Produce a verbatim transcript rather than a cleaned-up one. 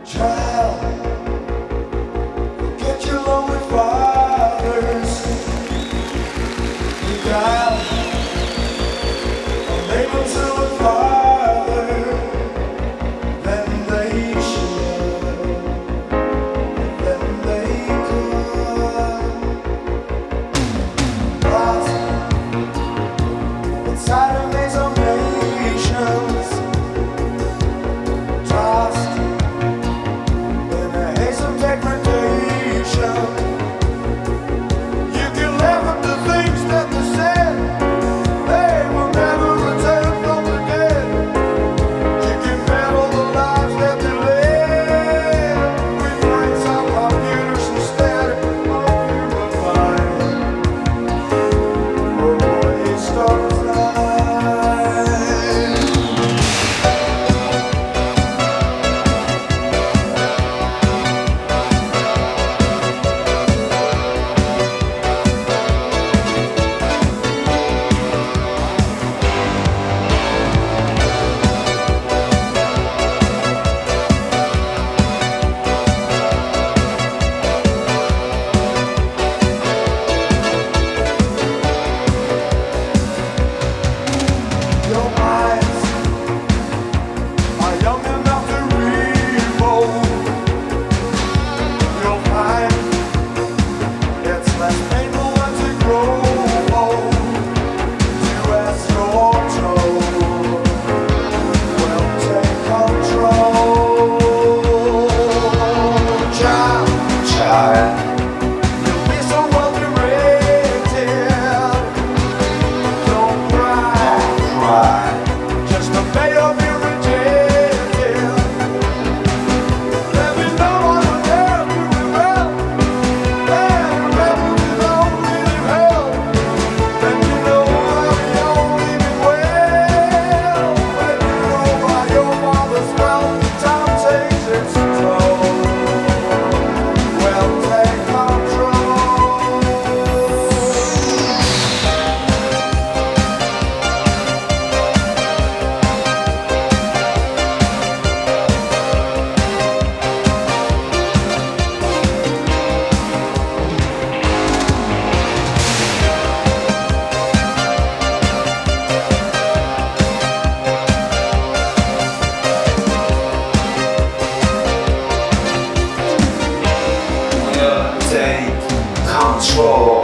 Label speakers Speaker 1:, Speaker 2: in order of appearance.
Speaker 1: Child, get your lonely fathers. You got unable to a father than they should, than they could. Lost inside a maze of nations, tossed in a haze of degradation. You can laugh at the things that they said, they will never return from the dead. You can battle the lives that they led with minds on computers instead of purifying. Oh, it starts now. Your eyes are young enough to revolt. You'll find it's less painful as you grow old to ask your control. Well, take control, child. Child, you'll be so well directed. Don't cry. Just obey or be rejected. There be no one who dare to rebel. And rebel to know really hell. Then you know how you only mean well. When you know by your father's wealth, time takes its toll. Well, take control.
Speaker 2: Take control.